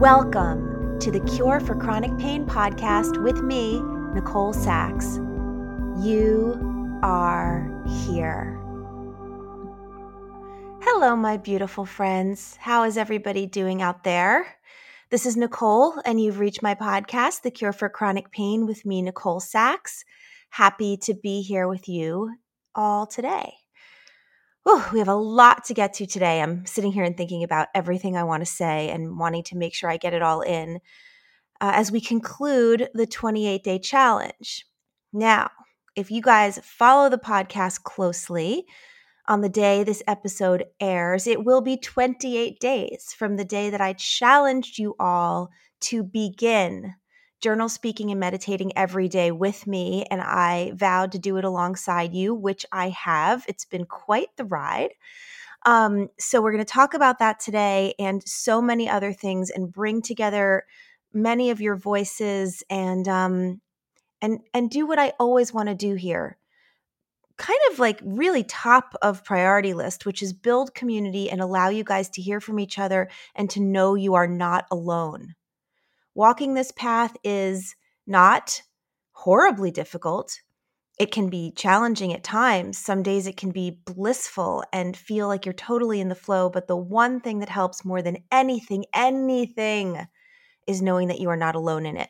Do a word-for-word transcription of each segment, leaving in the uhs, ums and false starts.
Welcome to the Cure for Chronic Pain podcast with me, Nicole Sachs. You are here. Hello, my beautiful friends. How is everybody doing out there? This is Nicole, and you've reached my podcast, The Cure for Chronic Pain with me, Nicole Sachs. Happy to be here with you all today. Whew, we have a lot to get to today. I'm sitting here and thinking about everything I want to say and wanting to make sure I get it all in uh, as we conclude the twenty-eight day challenge. Now, if you guys follow the podcast closely, on the day this episode airs, it will be twenty-eight days from the day that I challenged you all to begin journal speaking and meditating every day with me, and I vowed to do it alongside you, which I have. It's been quite the ride. Um, so we're going to talk about that today and so many other things and bring together many of your voices and um, and and do what I always want to do here. Kind of like really top of priority list, which is build community and allow you guys to hear from each other and to know you are not alone. Walking this path is not horribly difficult. It can be challenging at times. Some days it can be blissful and feel like you're totally in the flow. But the one thing that helps more than anything, anything, is knowing that you are not alone in it.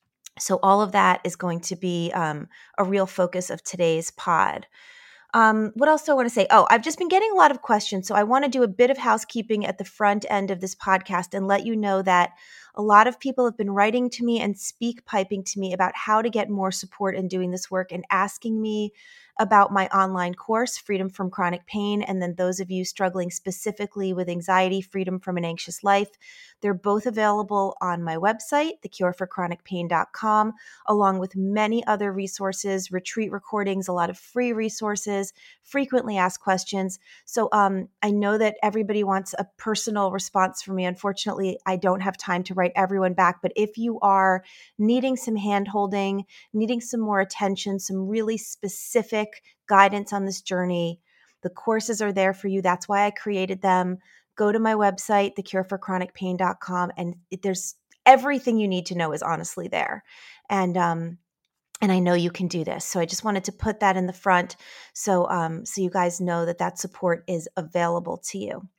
So all of that is going to be um, a real focus of today's pod. Um, what else do I want to say? Oh, I've just been getting a lot of questions. So I want to do a bit of housekeeping at the front end of this podcast and let you know that a lot of people have been writing to me and speak piping to me about how to get more support in doing this work and asking me about my online course, Freedom from Chronic Pain. And then those of you struggling specifically with anxiety, Freedom from an Anxious Life, they're both available on my website, the cure for chronic pain dot com, along with many other resources, retreat recordings, a lot of free resources, frequently asked questions. So um, I know that everybody wants a personal response from me. Unfortunately, I don't have time to write everyone back. But if you are needing some hand-holding, needing some more attention, some really specific guidance on this journey, the courses are there for you. That's why I created them. Go to my website, the cure for chronic pain dot com, and it, there's everything you need to know is honestly there. And um, and I know you can do this. So I just wanted to put that in the front so um, so you guys know that that support is available to you.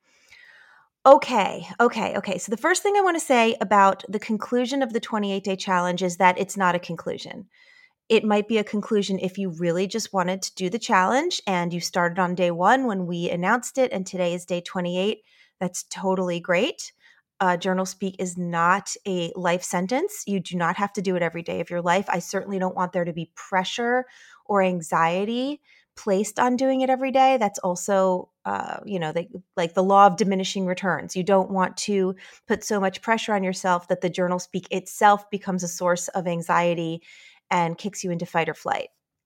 Okay, okay, okay. So the first thing I want to say about the conclusion of the twenty-eight day challenge is that it's not a conclusion. It might be a conclusion if you really just wanted to do the challenge and you started on day one when we announced it, and today is day twenty-eight. That's totally great. Uh, Journal Speak is not a life sentence. You do not have to do it every day of your life. I certainly don't want there to be pressure or anxiety placed on doing it every day. That's also, uh, you know, the, like the law of diminishing returns. You don't want to put so much pressure on yourself that the Journal Speak itself becomes a source of anxiety and kicks you into fight or flight.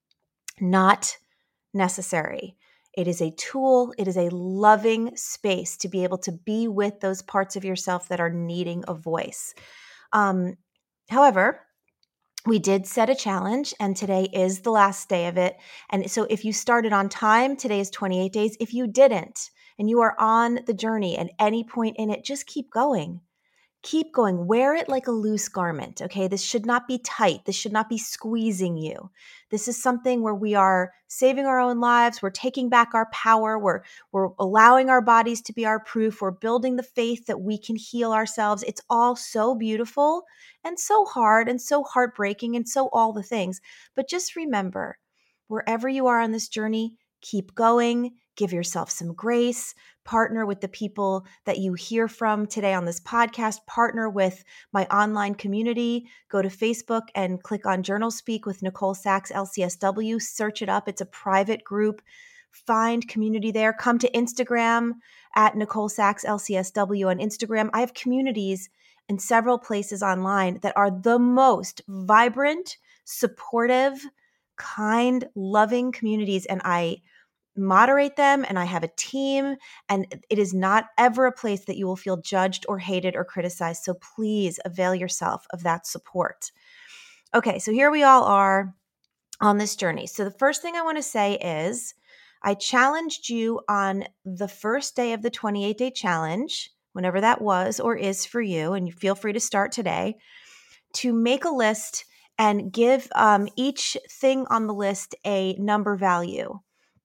Not necessary. It is a tool. It is a loving space to be able to be with those parts of yourself that are needing a voice. Um, however, we did set a challenge, and today is the last day of it. And so if you started on time, today is twenty-eight days. If you didn't, and you are on the journey at any point in it, just keep going. Keep going. Wear it like a loose garment, okay? This should not be tight. This should not be squeezing you. This is something where we are saving our own lives. We're taking back our power. We're, we're allowing our bodies to be our proof. We're building the faith that we can heal ourselves. It's all so beautiful and so hard and so heartbreaking and so all the things. But just remember, wherever you are on this journey, keep going. Give yourself some grace. Partner with the people that you hear from today on this podcast. Partner with my online community. Go to Facebook and click on Journal Speak with Nicole Sachs, L C S W. Search it up. It's a private group. Find community there. Come to Instagram at Nicole Sachs, L C S W on Instagram. I have communities in several places online that are the most vibrant, supportive, kind, loving communities. And I moderate them, and I have a team, and it is not ever a place that you will feel judged or hated or criticized. So please avail yourself of that support. Okay, so here we all are on this journey. So the first thing I want to say is I challenged you on the first day of the twenty-eight day challenge, whenever that was or is for you, and you feel free to start today, to make a list and give um, each thing on the list a number value.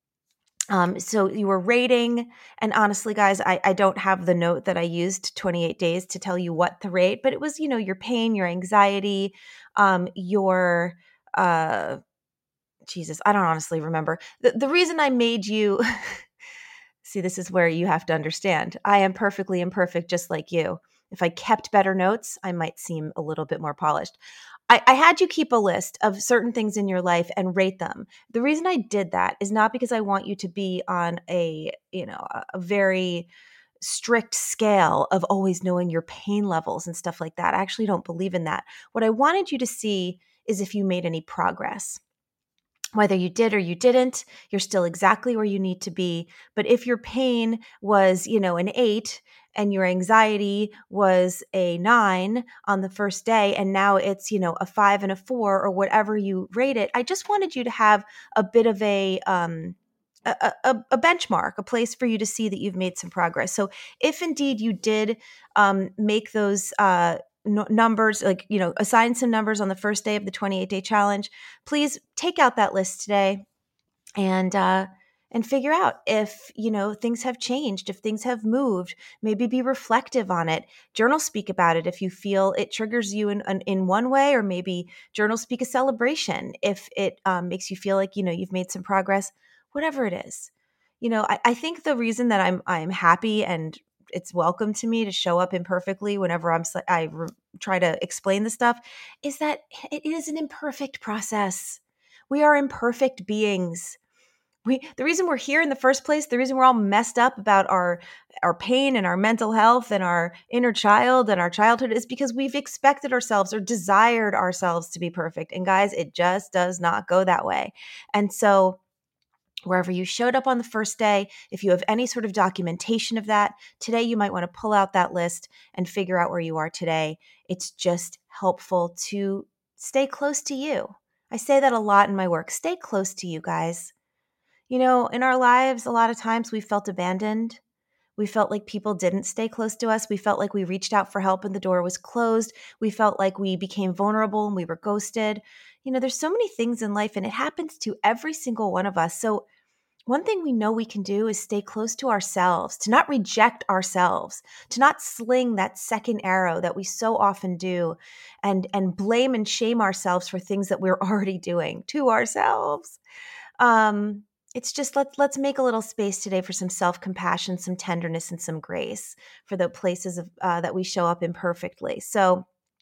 Um, so you were rating, and honestly, guys, I, I don't have the note that I used twenty-eight days to tell you what to rate, but it was, you know, your pain, your anxiety, um, your, uh, Jesus, I don't honestly remember. The, the reason I made you, see, this is where you have to understand, I am perfectly imperfect just like you. If I kept better notes, I might seem a little bit more polished. I, I had you keep a list of certain things in your life and rate them. The reason I did that is not because I want you to be on a, you know, a, a very strict scale of always knowing your pain levels and stuff like that. I actually don't believe in that. What I wanted you to see is if you made any progress. Whether you did or you didn't, you're still exactly where you need to be. But if your pain was, you know, an eight and your anxiety was a nine on the first day, and now it's, you know, a five and a four or whatever you rate it, I just wanted you to have a bit of a, um, a, a, a benchmark, a place for you to see that you've made some progress. So if indeed you did um, make those uh, n- numbers, like, you know, assign some numbers on the first day of the twenty-eight day challenge, please take out that list today and, uh, and figure out if, you know, things have changed, if things have moved, maybe be reflective on it. Journal speak about it if you feel it triggers you in, in, in one way, or maybe journal speak a celebration if it um, makes you feel like, you know, you've made some progress, whatever it is. You know, I, I think the reason that I'm, I'm happy and it's welcome to me to show up imperfectly whenever I'm, I re- try to explain the stuff is that it is an imperfect process. We are imperfect beings. We, the reason we're here in the first place, the reason we're all messed up about our our pain and our mental health and our inner child and our childhood is because we've expected ourselves or desired ourselves to be perfect. And guys, it just does not go that way. And so wherever you showed up on the first day, if you have any sort of documentation of that, today you might want to pull out that list and figure out where you are today. It's just helpful to stay close to you. I say that a lot in my work. Stay close to you, guys. You know, in our lives, a lot of times we felt abandoned. We felt like people didn't stay close to us. We felt like we reached out for help and the door was closed. We felt like we became vulnerable and we were ghosted. You know, there's so many things in life and it happens to every single one of us. So one thing we know we can do is stay close to ourselves, to not reject ourselves, to not sling that second arrow that we so often do and, and blame and shame ourselves for things that we're already doing to ourselves. Um, it's just let's let's make a little space today for some self-compassion, some tenderness, and some grace for the places of uh, that we show up imperfectly. So,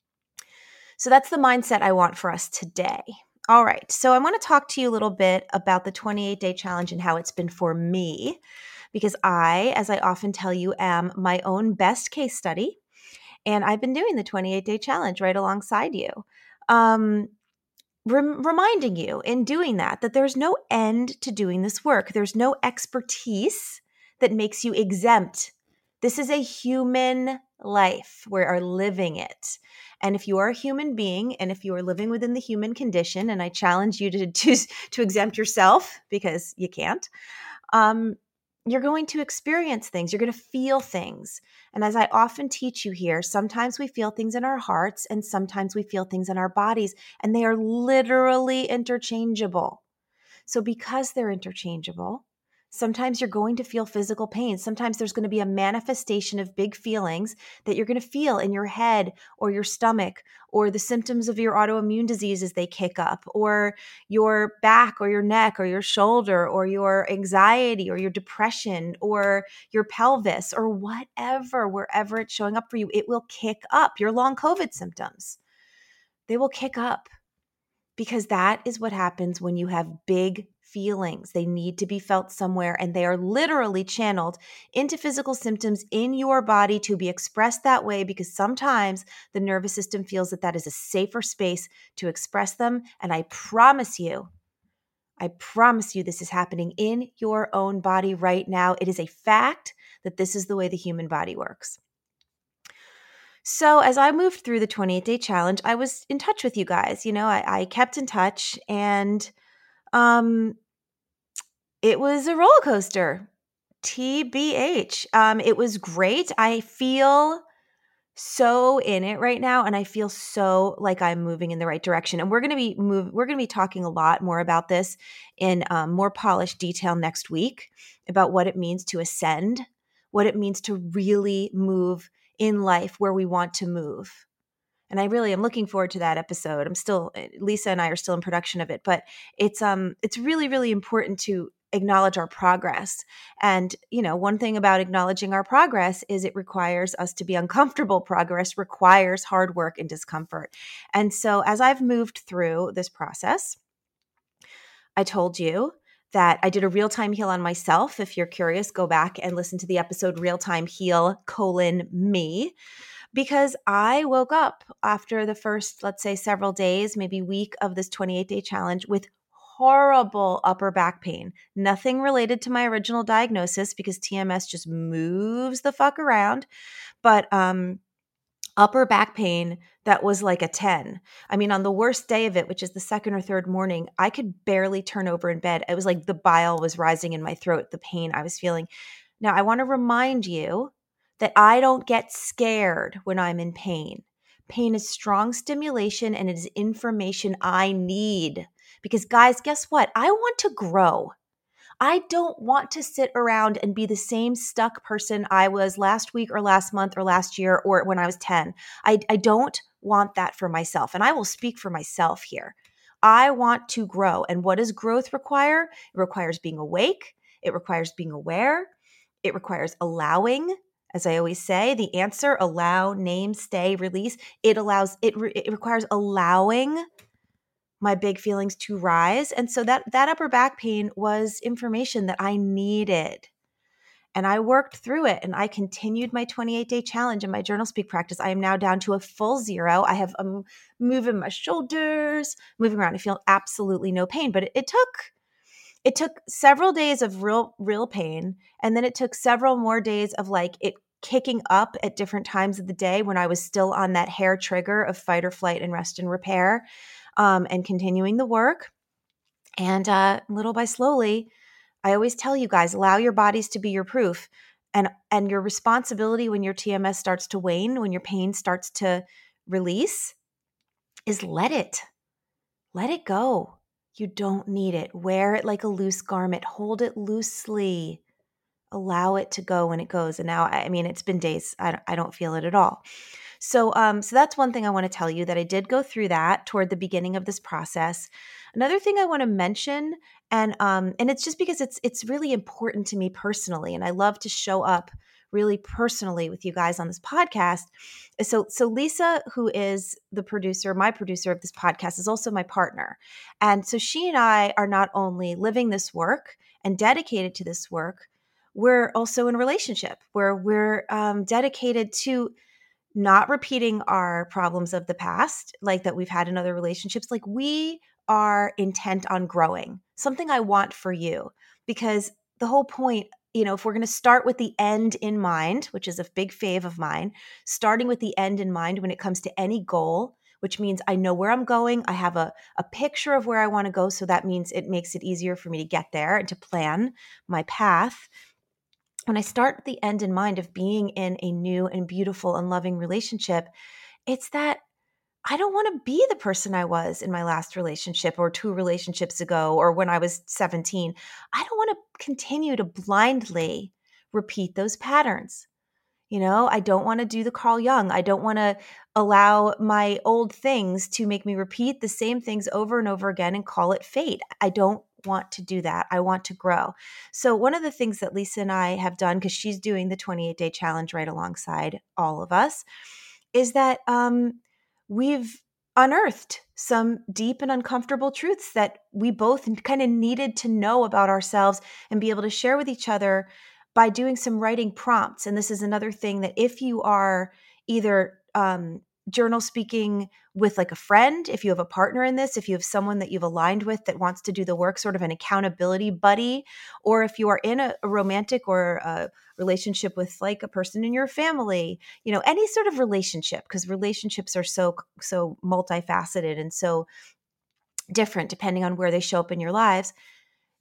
so that's the mindset I want for us today. All right. So I want to talk to you a little bit about the twenty-eight day challenge and how it's been for me, because I, as I often tell you, am my own best case study, and I've been doing the twenty-eight day challenge right alongside you. Um, Rem- reminding you in doing that, that there's no end to doing this work. There's no expertise that makes you exempt. This is a human life. We are living it. And if you are a human being and if you are living within the human condition, and I challenge you to, to, to exempt yourself because you can't, um, you're going to experience things. You're going to feel things. And as I often teach you here, sometimes we feel things in our hearts and sometimes we feel things in our bodies, and they are literally interchangeable. So because they're interchangeable, sometimes you're going to feel physical pain. Sometimes there's going to be a manifestation of big feelings that you're going to feel in your head or your stomach, or the symptoms of your autoimmune disease as they kick up, or your back or your neck or your shoulder, or your anxiety or your depression or your pelvis or whatever, wherever it's showing up for you, it will kick up. Your long COVID symptoms, they will kick up. Because that is what happens when you have big feelings. They need to be felt somewhere, and they are literally channeled into physical symptoms in your body to be expressed that way, because sometimes the nervous system feels that that is a safer space to express them. And I promise you, I promise you this is happening in your own body right now. It is a fact that this is the way the human body works. So as I moved through the twenty-eight day challenge, I was in touch with you guys. You know, I, I kept in touch, and um, it was a roller coaster, T B H. Um, it was great. I feel so in it right now, and I feel so like I'm moving in the right direction. And we're going to be move. We're going to be talking a lot more about this in um, more polished detail next week about what it means to ascend, what it means to really move in life where we want to move. And I really am looking forward to that episode. I'm still Lisa and I are still in production of it, but it's um it's really really important to acknowledge our progress. And you know, one thing about acknowledging our progress is it requires us to be uncomfortable. Progress requires hard work and discomfort. And so as I've moved through this process, I told you that I did a real-time heal on myself. If you're curious, go back and listen to the episode Real-Time Heal colon me. Because I woke up after the first, let's say, several days, maybe week of this twenty-eight day challenge with horrible upper back pain. Nothing related to my original diagnosis because T M S just moves the fuck around. But um, upper back pain that was like a ten. I mean, on the worst day of it, which is the second or third morning, I could barely turn over in bed. It was like the bile was rising in my throat, the pain I was feeling. Now, I want to remind you that I don't get scared when I'm in pain. Pain is strong stimulation and it is information I need. Because, guys, guess what? I want to grow. I don't want to sit around and be the same stuck person I was last week or last month or last year or when I was ten. I, I don't want that for myself. And I will speak for myself here. I want to grow. And what does growth require? It requires being awake. It requires being aware. It requires allowing. As I always say, the answer, allow, name, stay, release. It allows, it, re, it requires allowing my big feelings to rise. And so that, that upper back pain was information that I needed. And I worked through it and I continued my twenty-eight day challenge in my journal speak practice. I am now down to a full zero. I have um, moving my shoulders, moving around. I feel absolutely no pain, but it, it took It took several days of real, real pain. And then it took several more days of like it kicking up at different times of the day when I was still on that hair trigger of fight or flight and rest and repair, um, and continuing the work. And uh, little by slowly, I always tell you guys, allow your bodies to be your proof. And, and your responsibility when your T M S starts to wane, when your pain starts to release, is let it. Let it go. You don't need it. Wear it like a loose garment. Hold it loosely. Allow it to go when it goes. And now, I mean, it's been days. I don't, I don't feel it at all. So, um, so that's one thing I want to tell you, that I did go through that toward the beginning of this process. Another thing I want to mention, and um, and it's just because it's it's really important to me personally, and I love to show up really personally with you guys on this podcast. So, so Lisa, who is the producer, my producer of this podcast, is also my partner, and so she and I are not only living this work and dedicated to this work, we're also in a relationship where we're um, dedicated to not repeating our problems of the past, like that we've had in other relationships. Like we are intent on growing, something I want for you, because the whole point, you know, if we're going to start with the end in mind, which is a big fave of mine, starting with the end in mind when it comes to any goal, which means I know where I'm going. I have a, a picture of where I want to go. So that means it makes it easier for me to get there and to plan my path. When I start the end in mind of being in a new and beautiful and loving relationship, it's that I don't want to be the person I was in my last relationship or two relationships ago or when I was seventeen. I don't want to continue to blindly repeat those patterns. You know, I don't want to do the Carl Jung. I don't want to allow my old things to make me repeat the same things over and over again and call it fate. I don't want to do that. I want to grow. So one of the things that Lisa and I have done, because she's doing the twenty-eight day challenge right alongside all of us, is that um, we've unearthed some deep and uncomfortable truths that we both kind of needed to know about ourselves and be able to share with each other by doing some writing prompts. And this is another thing that if you are either um, journal speaking with like a friend, if you have a partner in this, if you have someone that you've aligned with that wants to do the work, sort of an accountability buddy, or if you are in a, a romantic or a relationship with like a person in your family, you know, any sort of relationship, because relationships are so, so multifaceted and so different depending on where they show up in your lives.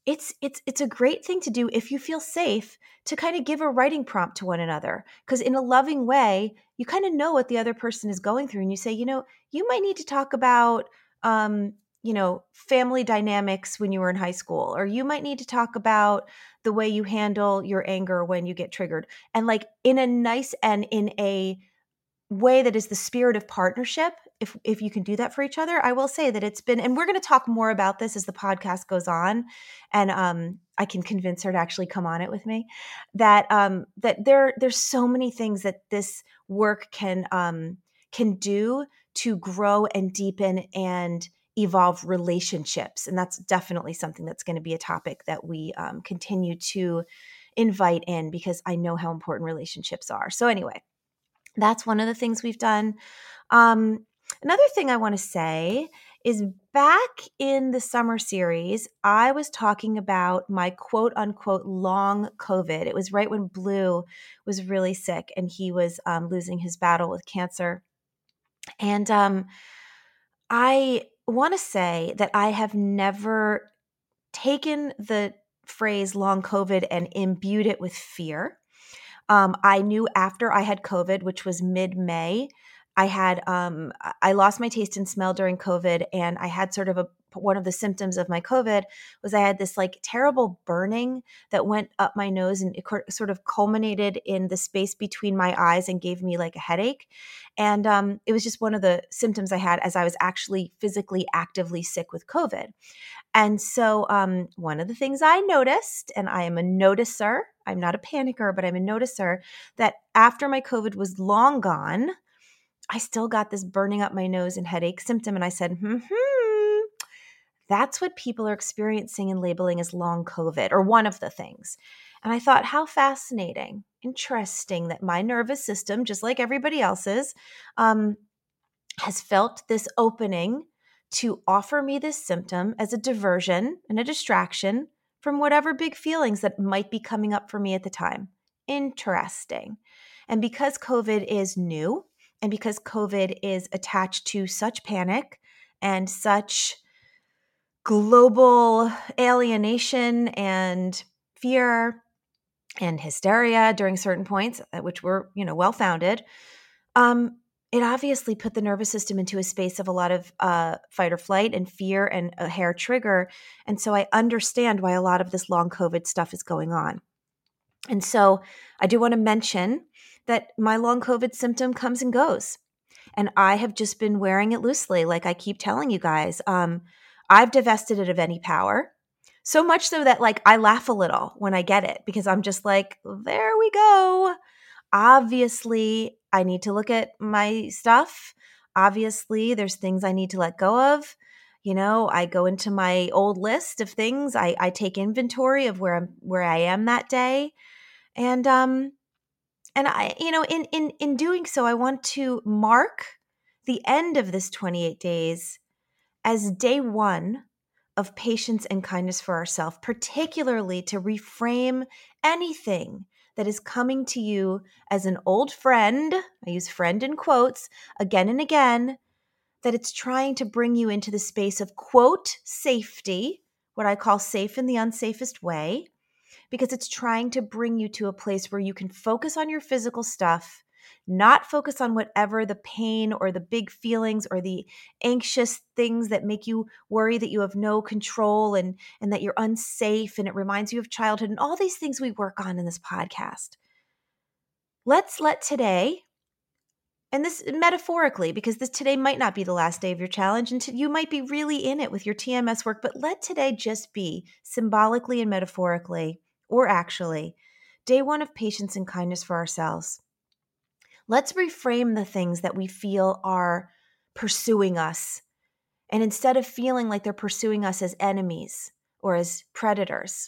it's it's it's a great thing to do if you feel safe to kind of give a writing prompt to one another, because in a loving way, you kind of know what the other person is going through, and you say, you know, you might need to talk about um, you know, family dynamics when you were in high school, or you might need to talk about the way you handle your anger when you get triggered. And like in a nice and in a way that is the spirit of partnership, if if you can do that for each other, I will say that it's been, and we're going to talk more about this as the podcast goes on, and um, I can convince her to actually come on it with me. That um, that there there's so many things that this work can um, can do to grow and deepen and evolve relationships, and that's definitely something that's going to be a topic that we um, continue to invite in, because I know how important relationships are. So anyway, that's one of the things we've done. Um, another thing I want to say is, back in the summer series, I was talking about my quote unquote long COVID. It was right when Blue was really sick and he was um, losing his battle with cancer. And um, I want to say that I have never taken the phrase long COVID and imbued it with fear. Um, I knew after I had COVID, which was mid-May, I had um, I lost my taste and smell during COVID, and I had sort of a one of the symptoms of my COVID was I had this like terrible burning that went up my nose, and it sort of culminated in the space between my eyes and gave me like a headache. And um, it was just one of the symptoms I had as I was actually physically actively sick with COVID. And so um, one of the things I noticed, and I am a noticer, I'm not a panicker, but I'm a noticer, that after my COVID was long gone, I still got this burning up my nose and headache symptom. And I said, hmm, that's what people are experiencing and labeling as long COVID, or one of the things. And I thought, how fascinating, interesting that my nervous system, just like everybody else's, um, has felt this opening to offer me this symptom as a diversion and a distraction from whatever big feelings that might be coming up for me at the time. Interesting. And because COVID is new, and because COVID is attached to such panic and such global alienation and fear and hysteria during certain points, which were, you know, well-founded, um, it obviously put the nervous system into a space of a lot of uh, fight or flight and fear and a hair trigger. And so I understand why a lot of this long COVID stuff is going on. And so I do want to mention that my long COVID symptom comes and goes. And I have just been wearing it loosely, like I keep telling you guys. Um, I've divested it of any power. So much so that like I laugh a little when I get it, because I'm just like, there we go. Obviously, I need to look at my stuff. Obviously, there's things I need to let go of. You know, I go into my old list of things. I, I take inventory of where I'm where I am that day. And um and I, you know, in in in doing so, I want to mark the end of this twenty-eight days as day one of patience and kindness for ourselves, particularly to reframe anything that is coming to you as an old friend. I use friend in quotes again and again, that it's trying to bring you into the space of quote safety, what I call safe in the unsafest way, because it's trying to bring you to a place where you can focus on your physical stuff, not focus on whatever the pain or the big feelings or the anxious things that make you worry that you have no control and, and that you're unsafe and it reminds you of childhood and all these things we work on in this podcast. Let's let today, and this metaphorically, because this today might not be the last day of your challenge and t- you might be really in it with your T M S work, but let today just be symbolically and metaphorically, or actually, day one of patience and kindness for ourselves. Let's reframe the things that we feel are pursuing us. And instead of feeling like they're pursuing us as enemies or as predators,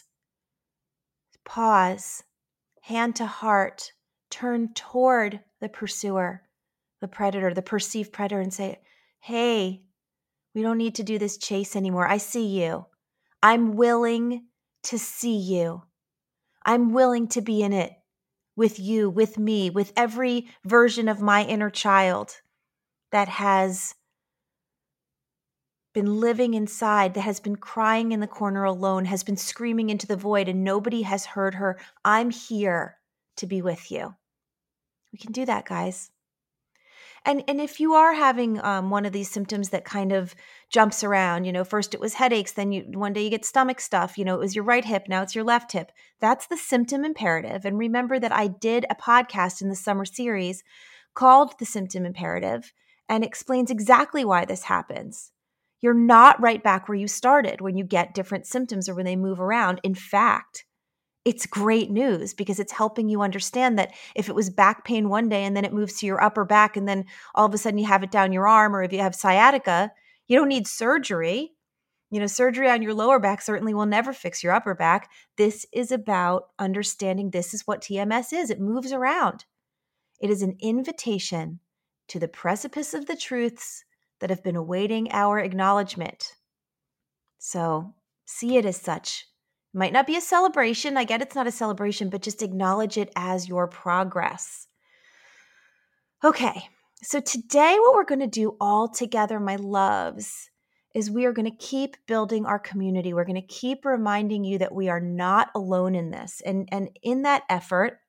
pause, hand to heart, turn toward the pursuer, the predator, the perceived predator, and say, hey, we don't need to do this chase anymore. I see you. I'm willing to see you. I'm willing to be in it with you, with me, with every version of my inner child that has been living inside, that has been crying in the corner alone, has been screaming into the void, and nobody has heard her, I'm here to be with you. We can do that, guys. And and if you are having um, one of these symptoms that kind of jumps around, you know, first it was headaches, then you one day you get stomach stuff, you know, it was your right hip, now it's your left hip. That's the symptom imperative. And remember that I did a podcast in the summer series called The Symptom Imperative and explains exactly why this happens. You're not right back where you started when you get different symptoms or when they move around. In fact, it's great news because it's helping you understand that if it was back pain one day and then it moves to your upper back and then all of a sudden you have it down your arm, or if you have sciatica, you don't need surgery. You know, surgery on your lower back certainly will never fix your upper back. This is about understanding this is what T M S is. It moves around. It is an invitation to the precipice of the truths that have been awaiting our acknowledgement. So see it as such. It might not be a celebration. I get it's not a celebration, but just acknowledge it as your progress. Okay, so today what we're going to do all together, my loves, is we are going to keep building our community. We're going to keep reminding you that we are not alone in this. And, and in that effort,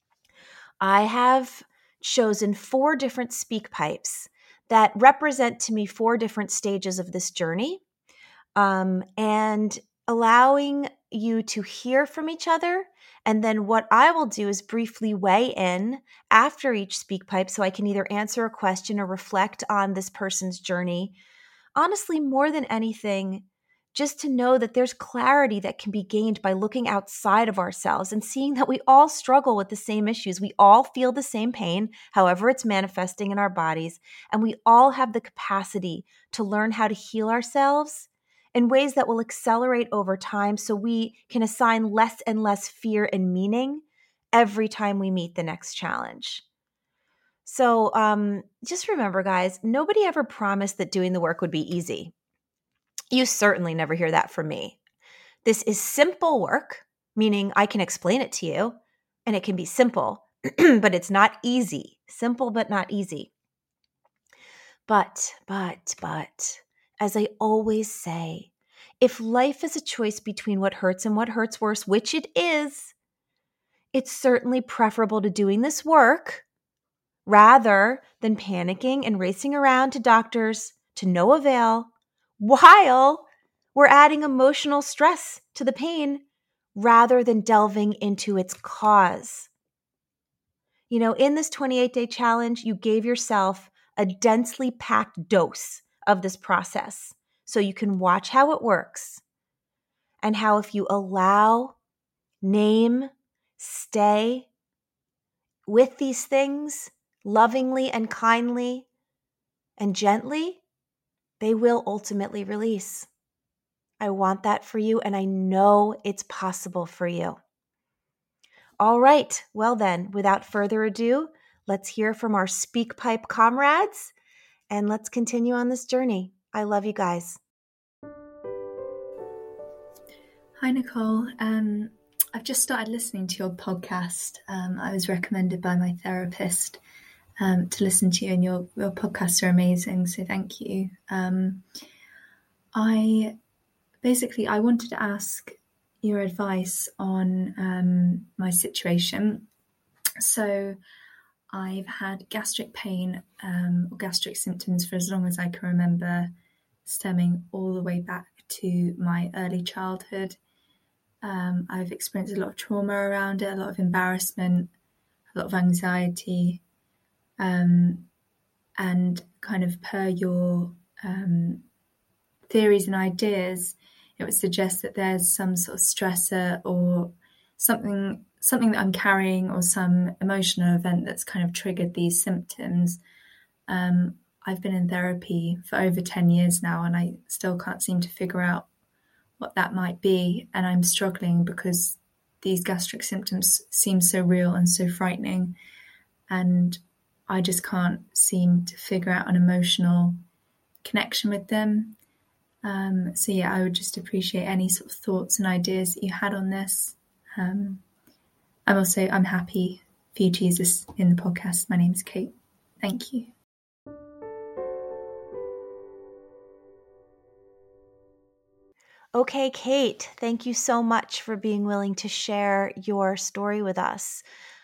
I have chosen four different speak pipes that represent to me four different stages of this journey. Um, and allowing you to hear from each other. And then what I will do is briefly weigh in after each speak pipe so I can either answer a question or reflect on this person's journey. Honestly, more than anything, just to know that there's clarity that can be gained by looking outside of ourselves and seeing that we all struggle with the same issues. We all feel the same pain, however it's manifesting in our bodies, and we all have the capacity to learn how to heal ourselves in ways that will accelerate over time so we can assign less and less fear and meaning every time we meet the next challenge. So um, just remember, guys, nobody ever promised that doing the work would be easy. You certainly never hear that from me. This is simple work, meaning I can explain it to you, and it can be simple, but it's not easy. Simple, but not easy. But, but, but, as I always say, if life is a choice between what hurts and what hurts worse, which it is, it's certainly preferable to doing this work rather than panicking and racing around to doctors to no avail while we're adding emotional stress to the pain rather than delving into its cause. You know, in this twenty-eight day challenge, you gave yourself a densely packed dose of this process so you can watch how it works and how if you allow, name, stay with these things lovingly and kindly and gently, they will ultimately release. I want that for you, and I know it's possible for you. All right, well then, without further ado, let's hear from our Speak Pipe comrades, and let's continue on this journey. I love you guys. Hi, Nicole. Um, I've just started listening to your podcast. Um, I was recommended by my therapist um, to listen to you, and your, your podcasts are amazing, so thank you. Um, I basically, I wanted to ask your advice on um, my situation. So I've had gastric pain um, or gastric symptoms for as long as I can remember, stemming all the way back to my early childhood. Um, I've experienced a lot of trauma around it, a lot of embarrassment, a lot of anxiety, um, and kind of per your um, theories and ideas, it would suggest that there's some sort of stressor or something something that I'm carrying or some emotional event that's kind of triggered these symptoms. Um, I've been in therapy for over ten years now, and I still can't seem to figure out what that might be. And I'm struggling because these gastric symptoms seem so real and so frightening. And I just can't seem to figure out an emotional connection with them. Um, so yeah, I would just appreciate any sort of thoughts and ideas that you had on this. Um, I'm also, I'm happy for you to use this in the podcast. My name is Kate. Thank you. Okay, Kate, thank you so much for being willing to share your story with us.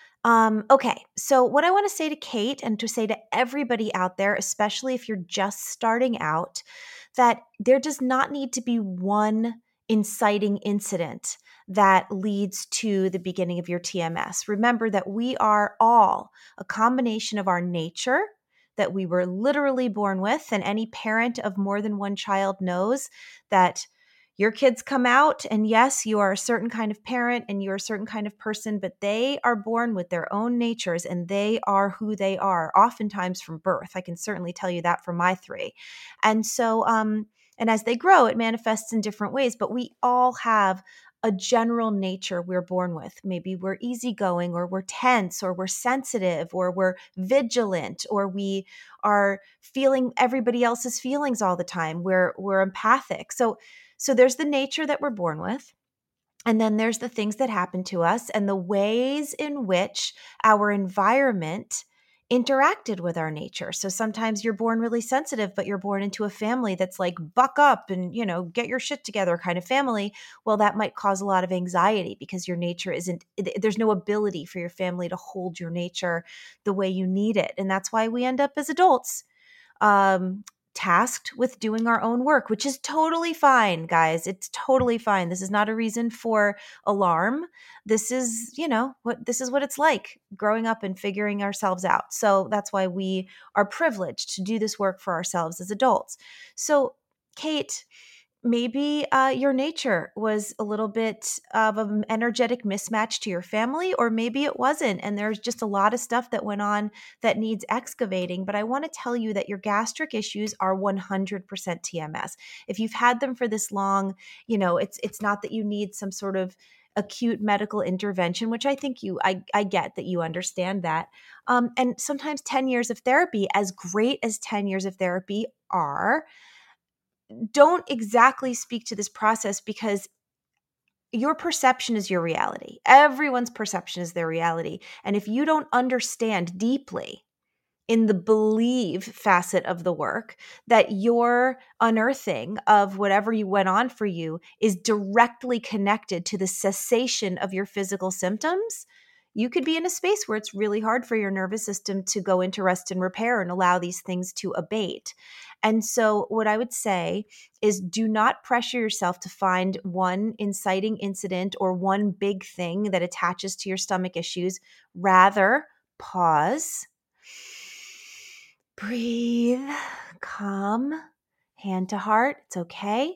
Um, okay, so what I want to say to Kate and to say to everybody out there, especially if you're just starting out, that there does not need to be one inciting incident that leads to the beginning of your T M S. Remember that we are all a combination of our nature that we were literally born with, and any parent of more than one child knows that your kids come out, and yes, you are a certain kind of parent and you're a certain kind of person, but they are born with their own natures and they are who they are, oftentimes from birth. I can certainly tell you that from my three. And so, um, and as they grow, it manifests in different ways, but we all have a general nature we're born with. Maybe we're easygoing, or we're tense, or we're sensitive, or we're vigilant, or we are feeling everybody else's feelings all the time. We're we're empathic. So so there's the nature that we're born with. And then there's the things that happen to us and the ways in which our environment interacted with our nature. So sometimes you're born really sensitive, but you're born into a family that's like, buck up and, you know, get your shit together kind of family. Well, that might cause a lot of anxiety because your nature isn't, there's no ability for your family to hold your nature the way you need it. And that's why we end up as adults um, tasked with doing our own work, which is totally fine, guys. It's totally fine. This is not a reason for alarm. This is, you know, what this is what it's like growing up and figuring ourselves out. So that's why we are privileged to do this work for ourselves as adults. So, Kate, maybe uh, your nature was a little bit of an energetic mismatch to your family, or maybe it wasn't. And there's just a lot of stuff that went on that needs excavating. But I want to tell you that your gastric issues are one hundred percent T M S. If you've had them for this long, you know, it's it's not that you need some sort of acute medical intervention, which I think you, I, I get that you understand that. Um, and sometimes ten years of therapy, as great as ten years of therapy are, don't exactly speak to this process because your perception is your reality. Everyone's perception is their reality. And if you don't understand deeply in the believe facet of the work that your unearthing of whatever you went on for you is directly connected to the cessation of your physical symptoms, you could be in a space where it's really hard for your nervous system to go into rest and repair and allow these things to abate. And so what I would say is do not pressure yourself to find one inciting incident or one big thing that attaches to your stomach issues. Rather, pause, breathe, calm, hand to heart. It's okay.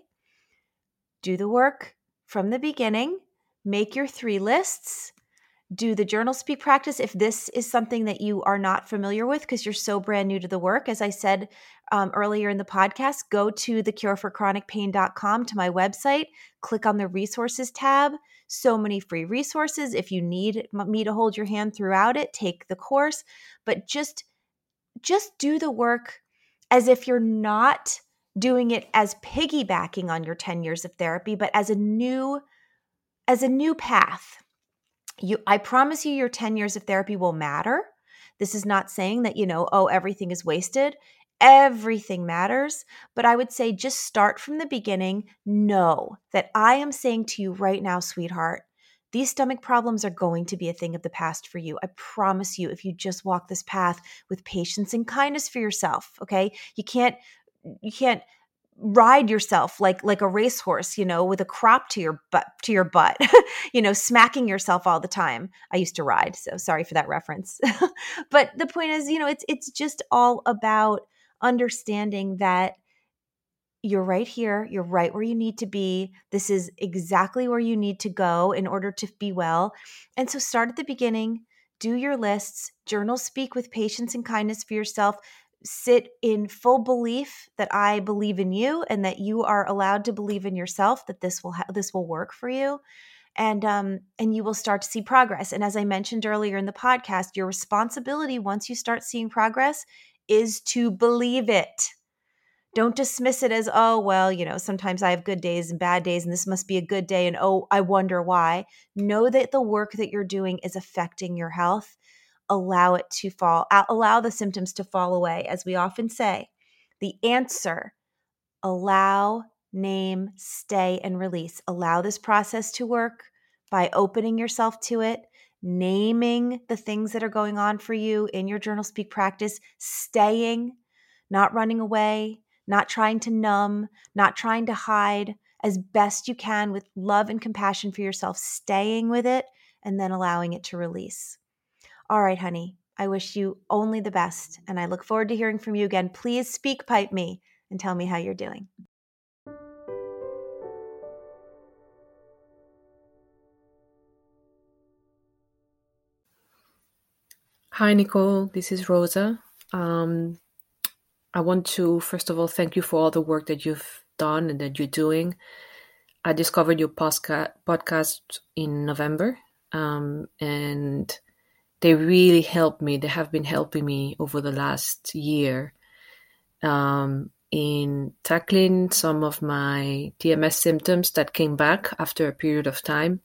Do the work from the beginning. Make your three lists. Do the journal speak practice if this is something that you are not familiar with because you're so brand new to the work. As I said um, earlier in the podcast, go to the cure for chronic pain dot com, to my website, click on the resources tab. So many free resources. If you need me to hold your hand throughout it, take the course. But just, just do the work as if you're not doing it as piggybacking on your ten years of therapy, but as a new, as a new path. You, I promise you your ten years of therapy will matter. This is not saying that, you know, oh, everything is wasted. Everything matters. But I would say just start from the beginning. Know that I am saying to you right now, sweetheart, these stomach problems are going to be a thing of the past for you. I promise you, if you just walk this path with patience and kindness for yourself, okay? You can't, you can't ride yourself like like a racehorse, you know, with a crop to your butt to your butt, you know, smacking yourself all the time. I used to ride, so sorry for that reference. But the point is, you know, it's it's just all about understanding that you're right here, you're right where you need to be. This is exactly where you need to go in order to be well. And so start at the beginning, do your lists, journal speak with patience and kindness for yourself. Sit in full belief that I believe in you and that you are allowed to believe in yourself, that this will ha- this will work for you, and um and you will start to see progress. And as I mentioned earlier in the podcast, your responsibility once you start seeing progress is to believe it. Don't dismiss it as, oh, well, you know, sometimes I have good days and bad days, and this must be a good day, and oh, I wonder why. Know that the work that you're doing is affecting your health. Allow it to fall, allow the symptoms to fall away. As we often say, the answer, allow name, stay, and release. Allow this process to work by opening yourself to it, naming the things that are going on for you in your journal speak practice, staying, not running away, not trying to numb, not trying to hide, as best you can with love and compassion for yourself, staying with it, and then allowing it to release. All right, honey, I wish you only the best, and I look forward to hearing from you again. Please speak pipe me and tell me how you're doing. Hi, Nicole. This is Rosa. Um, I want to, first of all, thank you for all the work that you've done and that you're doing. I discovered your posca- podcast in November, um, and they really helped me. They have been helping me over the last year um, in tackling some of my T M S symptoms that came back after a period of time.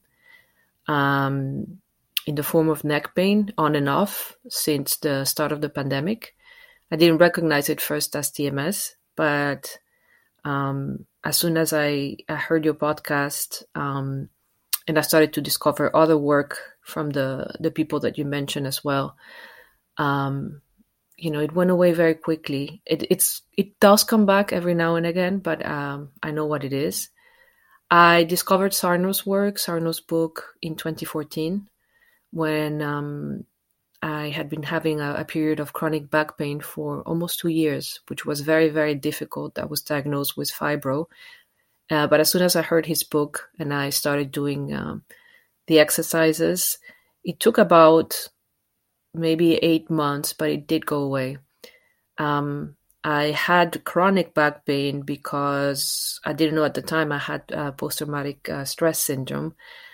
Um, in the form of neck pain on and off since the start of the pandemic. I didn't recognize it first as T M S, but um, as soon as I, I heard your podcast um, and I started to discover other work from the, the people that you mentioned as well, um, you know, it went away very quickly. It, it's it does come back every now and again, but um, I know what it is. I discovered Sarno's work, Sarno's book in twenty fourteen. When um, I had been having a, a period of chronic back pain for almost two years, which was very, very difficult. I was diagnosed with fibro. Uh, but as soon as I heard his book and I started doing um, the exercises, it took about maybe eight months, but it did go away. Um, I had chronic back pain because I didn't know at the time I had uh, post-traumatic uh, stress syndrome.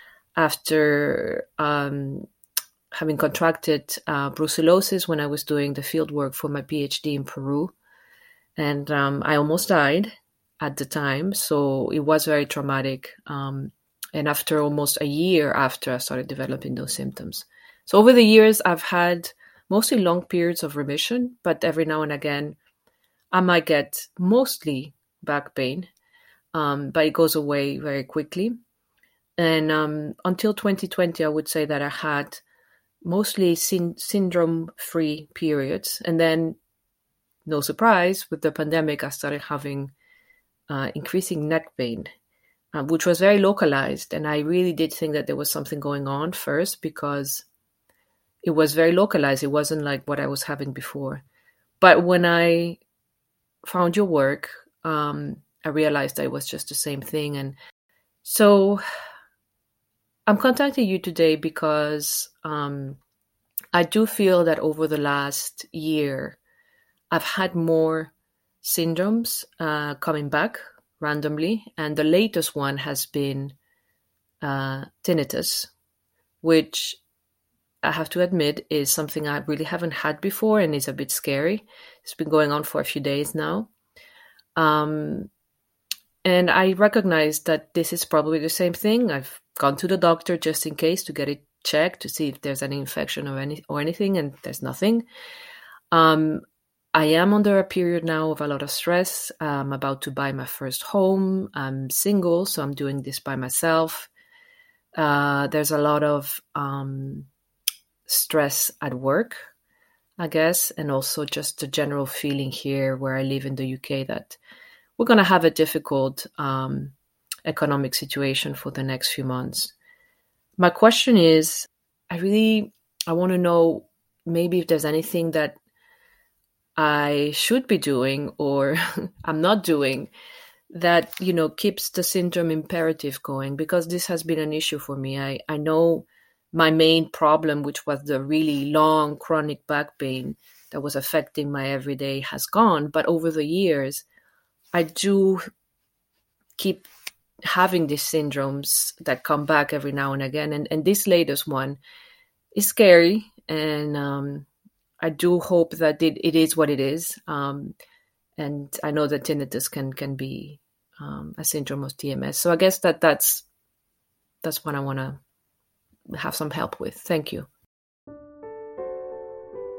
After um, having contracted uh, brucellosis when I was doing the field work for my PhD in Peru. And um, I almost died at the time, so it was very traumatic. Um, and after almost a year after, I started developing those symptoms. So over the years, I've had mostly long periods of remission, but every now and again, I might get mostly back pain, um, but it goes away very quickly. And um, until twenty twenty, I would say that I had mostly syn- syndrome-free periods. And then, no surprise, with the pandemic, I started having uh, increasing neck pain, uh, which was very localized. And I really did think that there was something going on first because it was very localized. It wasn't like what I was having before. But when I found your work, um, I realized that it was just the same thing. And so I'm contacting you today because um, I do feel that over the last year, I've had more syndromes uh, coming back randomly. And the latest one has been uh, tinnitus, which I have to admit is something I really haven't had before and is a bit scary. It's been going on for a few days now. Um, and I recognize that this is probably the same thing. I've gone to the doctor just in case to get it checked to see if there's any infection or any or anything, and there's nothing. Um, I am under a period now of a lot of stress. I'm about to buy my first home. I'm single, so I'm doing this by myself. Uh, there's a lot of um, stress at work, I guess, and also just the general feeling here where I live in the U K that we're going to have a difficult um, economic situation for the next few months. My question is, I really, I want to know maybe if there's anything that I should be doing or I'm not doing that, you know, keeps the syndrome imperative going, because this has been an issue for me. I, I know my main problem, which was the really long chronic back pain that was affecting my everyday, has gone. But over the years, I do keep having these syndromes that come back every now and again. And, and this latest one is scary. And um, I do hope that it, it is what it is. Um, and I know that tinnitus can, can be um, a syndrome of T M S. So I guess that that's, that's what I want to have some help with. Thank you.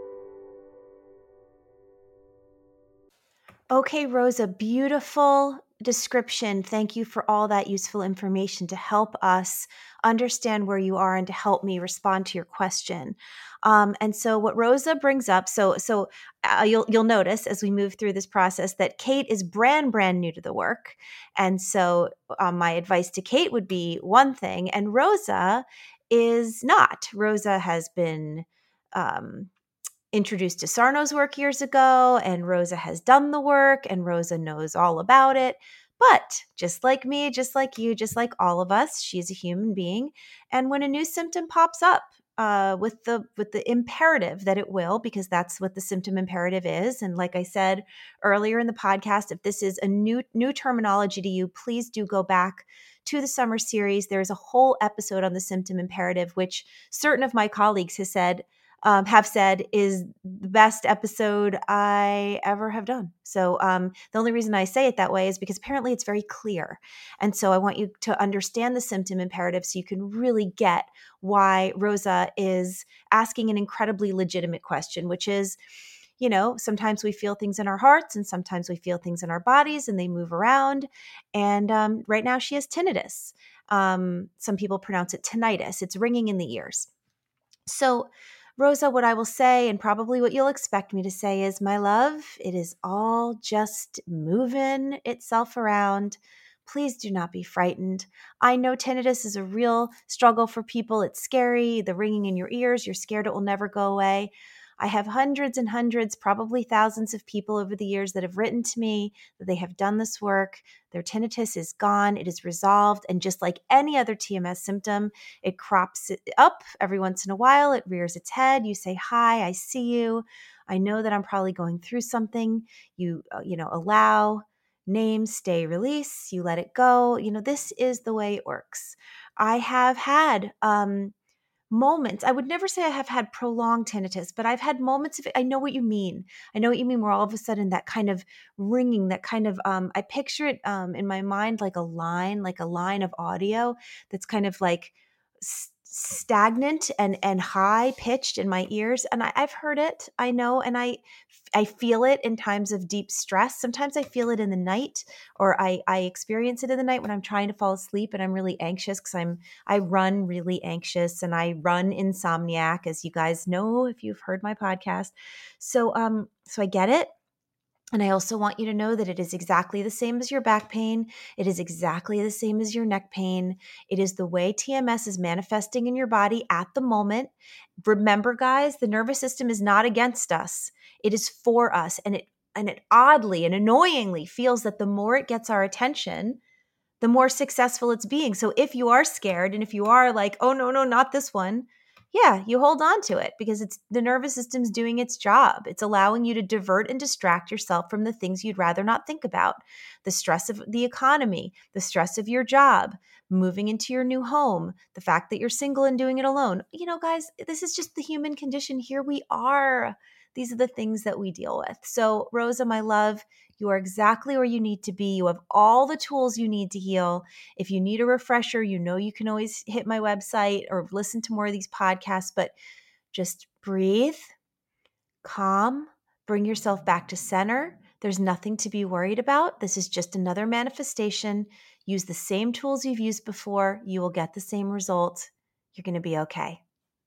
Okay, Rosa, beautiful, description. Thank you for all that useful information to help us understand where you are and to help me respond to your question. Um, and so what Rosa brings up, so so uh, you'll you'll notice as we move through this process that Kate is brand brand new to the work, and so um, my advice to Kate would be one thing, and Rosa is not. Rosa has been um, introduced to Sarno's work years ago, and Rosa has done the work, and Rosa knows all about it. But just like me, just like you, just like all of us, she's a human being. And when a new symptom pops up, uh, with the with the imperative that it will, because that's what the symptom imperative is. And like I said earlier in the podcast, if this is a new new terminology to you, please do go back to the summer series. There's a whole episode on the symptom imperative, which certain of my colleagues has said Um, have said is the best episode I ever have done. So um, the only reason I say it that way is because apparently it's very clear. And so I want you to understand the symptom imperative so you can really get why Rosa is asking an incredibly legitimate question, which is, you know, sometimes we feel things in our hearts and sometimes we feel things in our bodies and they move around. And um, right now she has tinnitus. Um, some people pronounce it tinnitus. It's ringing in the ears. So Rosa, what I will say, and probably what you'll expect me to say is, my love, it is all just moving itself around. Please do not be frightened. I know tinnitus is a real struggle for people. It's scary. The ringing in your ears, you're scared it will never go away. I have hundreds and hundreds, probably thousands of people over the years that have written to me that they have done this work. Their tinnitus is gone. It is resolved. And just like any other T M S symptom, it crops up every once in a while. It rears its head. You say, hi, I see you. I know that I'm probably going through something. You, uh, you know, allow, name, stay, release. You let it go. You know, this is the way it works. I have had, um, moments. I would never say I have had prolonged tinnitus, but I've had moments of it. I know what you mean. I know what you mean where all of a sudden that kind of ringing, that kind of, um, I picture it um, in my mind like a line, like a line of audio that's kind of like s- stagnant and and high pitched in my ears. And I, I've heard it, I know, and I I feel it in times of deep stress. Sometimes I feel it in the night, or I I experience it in the night when I'm trying to fall asleep and I'm really anxious because I'm I run really anxious and I run insomniac, as you guys know if you've heard my podcast. So um so I get it. And I also want you to know that it is exactly the same as your back pain. It is exactly the same as your neck pain. It is the way T M S is manifesting in your body at the moment. Remember, guys, the nervous system is not against us. It is for us. And it and it oddly and annoyingly feels that the more it gets our attention, the more successful it's being. So if you are scared and if you are like, oh, no, no, not this one, yeah, you hold on to it because it's the nervous system's doing its job. It's allowing you to divert and distract yourself from the things you'd rather not think about. The stress of the economy, the stress of your job, moving into your new home, the fact that you're single and doing it alone. You know, guys, this is just the human condition. Here we are. These are the things that we deal with. So, Rosa, my love, you are exactly where you need to be. You have all the tools you need to heal. If you need a refresher, you know you can always hit my website or listen to more of these podcasts, but just breathe, calm, bring yourself back to center. There's nothing to be worried about. This is just another manifestation. Use the same tools you've used before. You will get the same result. You're going to be okay.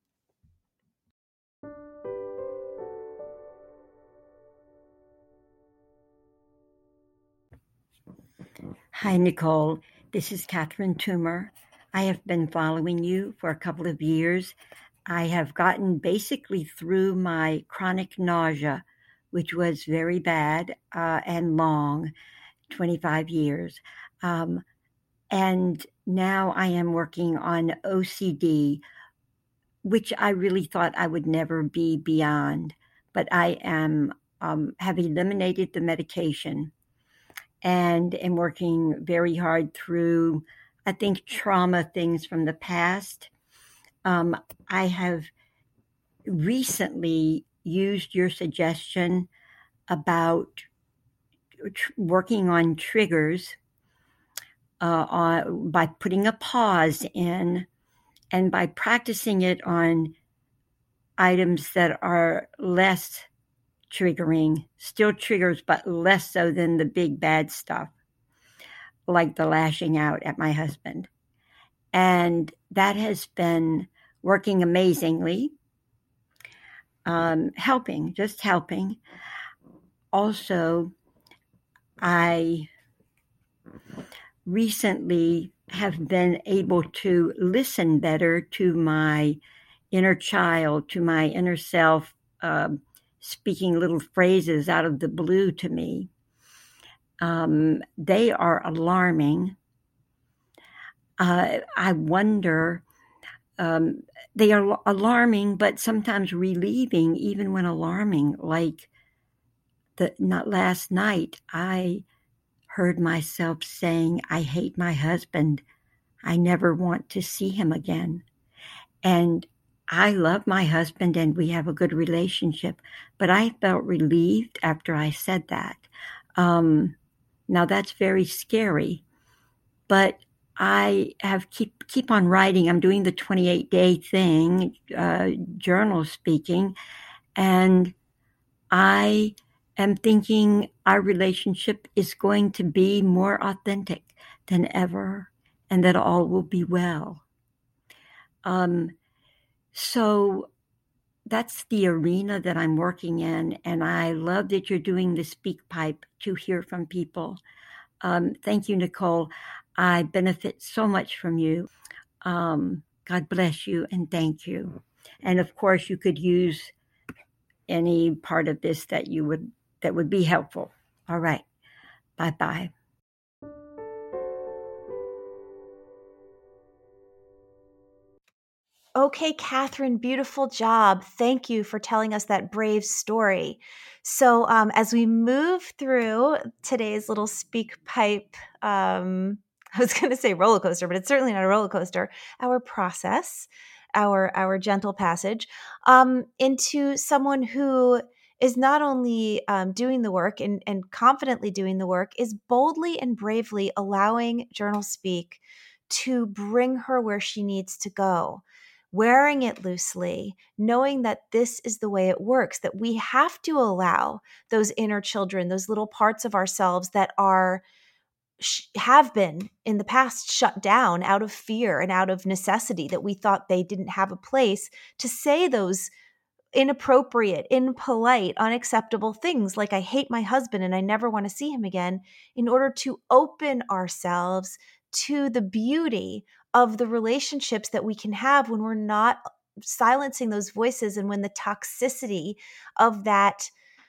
Hi, Nicole. This is Catherine Toomer. I have been following you for a couple of years. I have gotten basically through my chronic nausea, which was very bad uh, and long, twenty-five years. Um, and now I am working on O C D, which I really thought I would never be beyond. But I am um, have eliminated the medication and am working very hard through, I think, trauma things from the past. Um, I have recently used your suggestion about tr- working on triggers uh, on, by putting a pause in and by practicing it on items that are less triggering, still triggers, but less so than the big bad stuff. like the lashing out at my husband. And that has been working amazingly, um, helping, just helping. Also, I recently have been able to listen better to my inner child, to my inner self, uh, speaking little phrases out of the blue to me. Um, they are alarming. Uh, I wonder, um, they are alarming, but sometimes relieving, even when alarming. Like the not last night, I heard myself saying, "I hate my husband. I never want to see him again." And I love my husband and we have a good relationship, but I felt relieved after I said that. Um, now that's very scary, but I have keep keep on writing. I'm doing the twenty-eight day thing, uh, journal speaking, and I am thinking our relationship is going to be more authentic than ever, and that all will be well. Um, so that's the arena that I'm working in, and I love that you're doing the Speak Pipe to hear from people. Um, thank you, Nicole. I benefit so much from you. Um, God bless you and thank you. And of course, you could use any part of this that you would that would be helpful. All right. Bye-bye. Okay, Catherine, beautiful job. Thank you for telling us that brave story. So, um, as we move through today's little Speak Pipe, um, I was going to say roller coaster, but it's certainly not a roller coaster, our process, our, our gentle passage um, into someone who is not only um, doing the work and, and confidently doing the work, is boldly and bravely allowing Journal Speak to bring her where she needs to go, wearing it loosely, knowing that this is the way it works, that we have to allow those inner children, those little parts of ourselves that are have been in the past shut down out of fear and out of necessity, that we thought they didn't have a place, to say those inappropriate, impolite, unacceptable things like "I hate my husband and I never want to see him again," in order to open ourselves to the beauty of the relationships that we can have when we're not silencing those voices and when the toxicity of that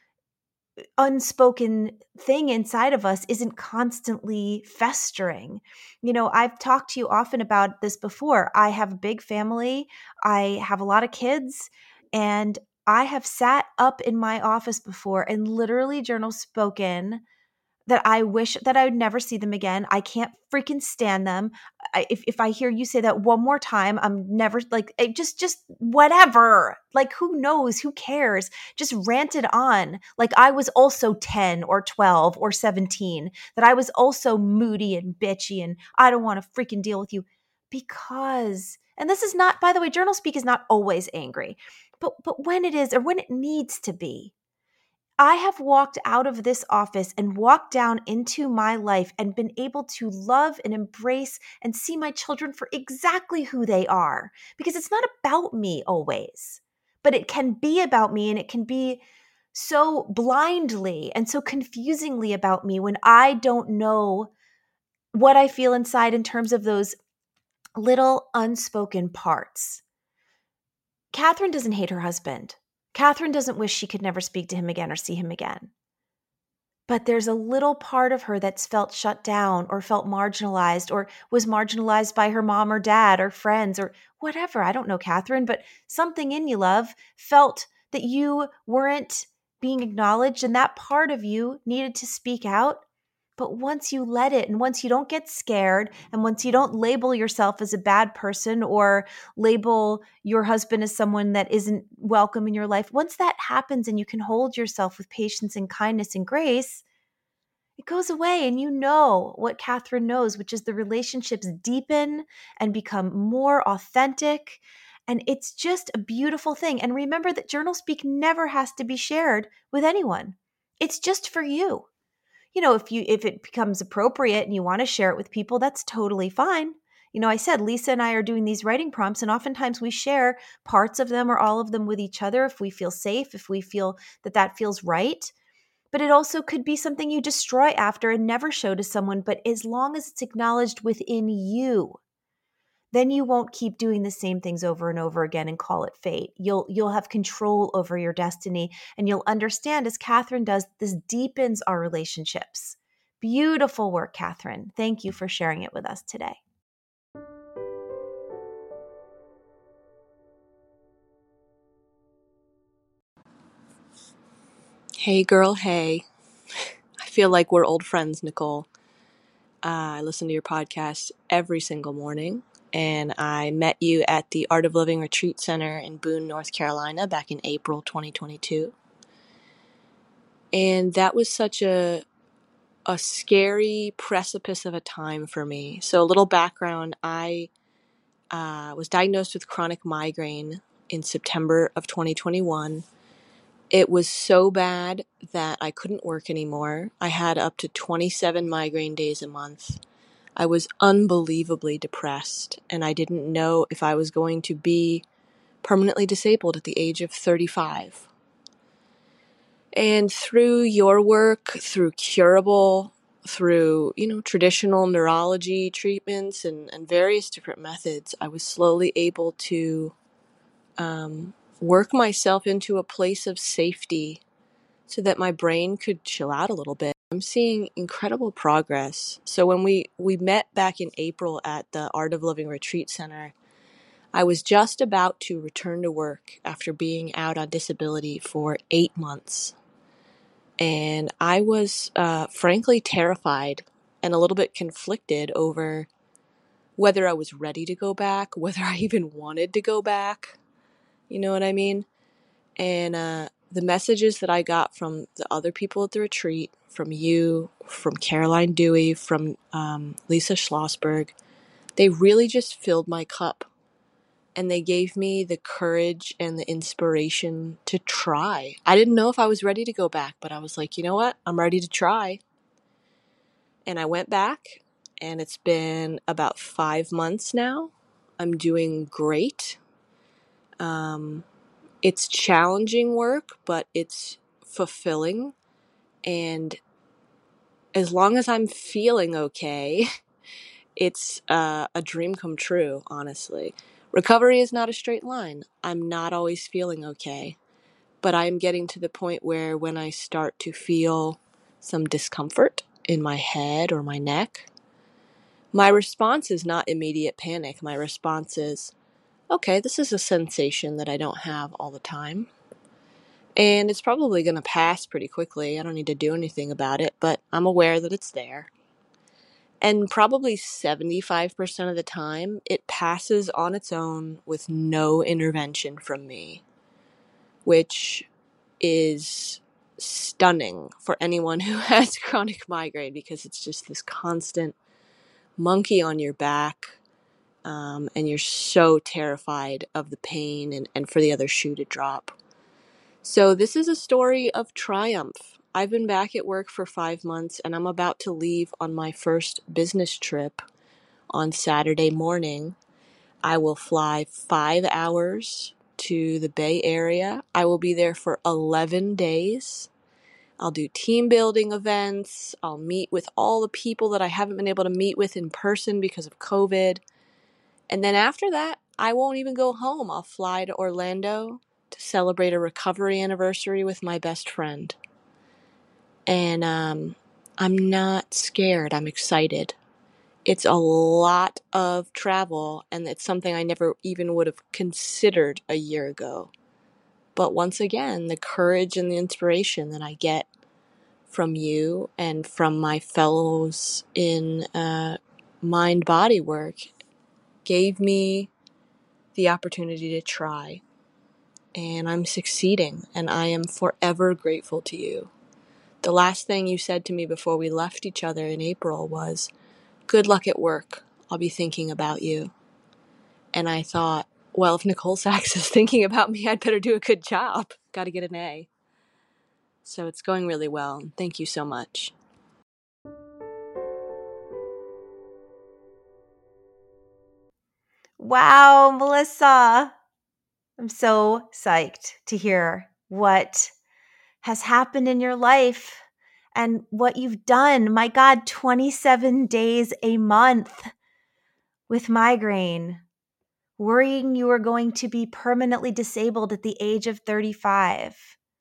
unspoken thing inside of us isn't constantly festering. You know, I've talked to you often about this before. I have a big family. I have a lot of kids, and I have sat up in my office before and literally journal spoken that I wish that I would never see them again. I can't freaking stand them. I, if if I hear you say that one more time, I'm never like it just just whatever. Like who knows? Who cares? Just ranted on like I was also ten or twelve or seventeen. That I was also moody and bitchy and I don't want to freaking deal with you because. And this is not, by the way, Journal Speak is not always angry, but but when it is or when it needs to be. I have walked out of this office and walked down into my life and been able to love and embrace and see my children for exactly who they are. Because it's not about me always, but it can be about me, and it can be so blindly and so confusingly about me when I don't know what I feel inside in terms of those little unspoken parts. Catherine doesn't hate her husband. Catherine doesn't wish she could never speak to him again or see him again. But there's a little part of her that's felt shut down or felt marginalized or was marginalized by her mom or dad or friends or whatever. I don't know, Catherine, but something in you, love, felt that you weren't being acknowledged, and that part of you needed to speak out. But once you let it, and once you don't get scared, and once you don't label yourself as a bad person or label your husband as someone that isn't welcome in your life, once that happens and you can hold yourself with patience and kindness and grace, it goes away. And you know what Catherine knows, which is the relationships deepen and become more authentic. And it's just a beautiful thing. And remember that Journal Speak never has to be shared with anyone. It's just for you. you know, if you if it becomes appropriate and you want to share it with people, that's totally fine. You know, I said Lisa and I are doing these writing prompts, and oftentimes we share parts of them or all of them with each other if we feel safe, if we feel that that feels right. But it also could be something you destroy after and never show to someone. But as long as it's acknowledged within you, then you won't keep doing the same things over and over again and call it fate. You'll you'll have control over your destiny, and you'll understand, as Catherine does, this deepens our relationships. Beautiful work, Catherine. Thank you for sharing it with us today. Hey girl, hey. I feel like we're old friends, Nicole. Uh, I listen to your podcast every single morning, and I met you at the Art of Living Retreat Center in Boone, North Carolina back in April twenty twenty-two. And that was such a a scary precipice of a time for me. So a little background, I uh, was diagnosed with chronic migraine in September of twenty twenty-one. It was so bad that I couldn't work anymore. I had up to twenty-seven migraine days a month. I was unbelievably depressed, and I didn't know if I was going to be permanently disabled at the age of thirty-five. And through your work, through Curable, through, you know, traditional neurology treatments and, and various different methods, I was slowly able to um, work myself into a place of safety so that my brain could chill out a little bit. I'm seeing incredible progress. So when we, we met back in April at the Art of Living Retreat Center, I was just about to return to work after being out on disability for eight months. And I was uh, frankly terrified and a little bit conflicted over whether I was ready to go back, whether I even wanted to go back. You know what I mean? And uh, the messages that I got from the other people at the retreat, from you, from Caroline Dewey, from um, Lisa Schlossberg, they really just filled my cup. And they gave me the courage and the inspiration to try. I didn't know if I was ready to go back, but I was like, you know what? I'm ready to try. And I went back, and it's been about five months now. I'm doing great. Um, it's challenging work, but it's fulfilling. And as long as I'm feeling okay, it's uh, a dream come true, honestly. Recovery is not a straight line. I'm not always feeling okay, but I'm getting to the point where when I start to feel some discomfort in my head or my neck, my response is not immediate panic. My response is, okay, this is a sensation that I don't have all the time. And it's probably going to pass pretty quickly. I don't need to do anything about it, but I'm aware that it's there. And probably seventy-five percent of the time, it passes on its own with no intervention from me, which is stunning for anyone who has chronic migraine, because it's just this constant monkey on your back, um, and you're so terrified of the pain and, and for the other shoe to drop. So this is a story of triumph. I've been back at work for five months, and I'm about to leave on my first business trip on Saturday morning. I will fly five hours to the Bay Area. I will be there for eleven days. I'll do team building events. I'll meet with all the people that I haven't been able to meet with in person because of COVID. And then after that, I won't even go home. I'll fly to Orlando to celebrate a recovery anniversary with my best friend. And um, I'm not scared. I'm excited. It's a lot of travel, and it's something I never even would have considered a year ago. But once again, the courage and the inspiration that I get from you and from my fellows in uh, mind-body work gave me the opportunity to try. And I'm succeeding, and I am forever grateful to you. The last thing you said to me before we left each other in April was, good luck at work. I'll be thinking about you. And I thought, well, if Nicole Sachs is thinking about me, I'd better do a good job. Got to get an A. So it's going really well. Thank you so much. Wow, Melissa. I'm so psyched to hear what has happened in your life and what you've done. My God, twenty-seven days a month with migraine, worrying you were going to be permanently disabled at the age of thirty-five.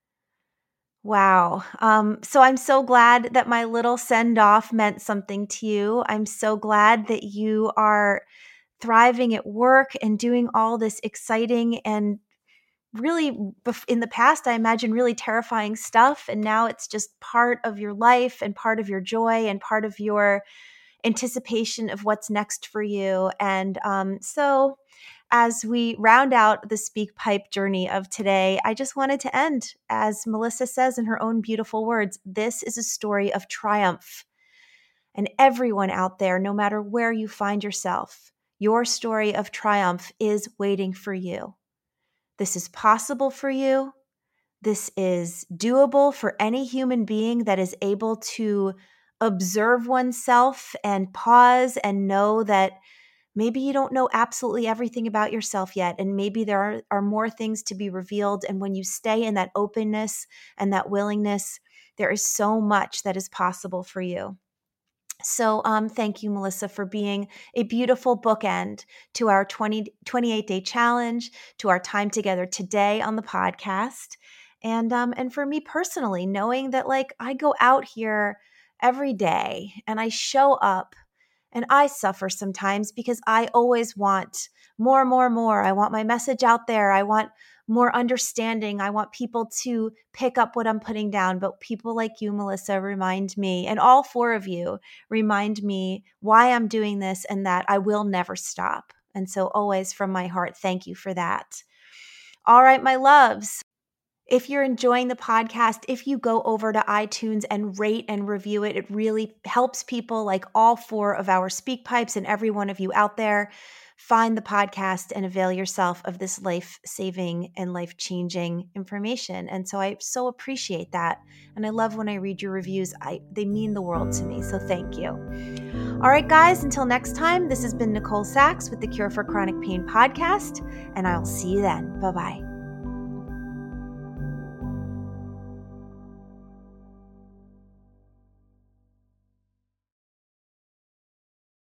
Wow. Um, so I'm so glad that my little send-off meant something to you. I'm so glad that you are thriving at work and doing all this exciting and really, in the past, I imagine really terrifying stuff. And now it's just part of your life and part of your joy and part of your anticipation of what's next for you. And um, so as we round out the Speak Pipe journey of today, I just wanted to end, as Melissa says in her own beautiful words, this is a story of triumph. And everyone out there, no matter where you find yourself, your story of triumph is waiting for you. This is possible for you. This is doable for any human being that is able to observe oneself and pause and know that maybe you don't know absolutely everything about yourself yet, and maybe there are, are more things to be revealed. And when you stay in that openness and that willingness, there is so much that is possible for you. So um, thank you, Melissa, for being a beautiful bookend to our twenty, twenty-eight day challenge, to our time together today on the podcast. And, um, and for me personally, knowing that like I go out here every day and I show up and I suffer sometimes because I always want more, more, more. I want my message out there. I want more understanding. I want people to pick up what I'm putting down. But people like you, Melissa, remind me, and all four of you remind me why I'm doing this and that I will never stop. And so always from my heart, thank you for that. All right, my loves. If you're enjoying the podcast, if you go over to iTunes and rate and review it, it really helps people like all four of our Speak Pipes and every one of you out there find the podcast and avail yourself of this life-saving and life-changing information. And so I so appreciate that. And I love when I read your reviews. I they mean the world to me. So thank you. All right, guys, until next time, this has been Nicole Sachs with the Cure for Chronic Pain podcast, and I'll see you then. Bye-bye.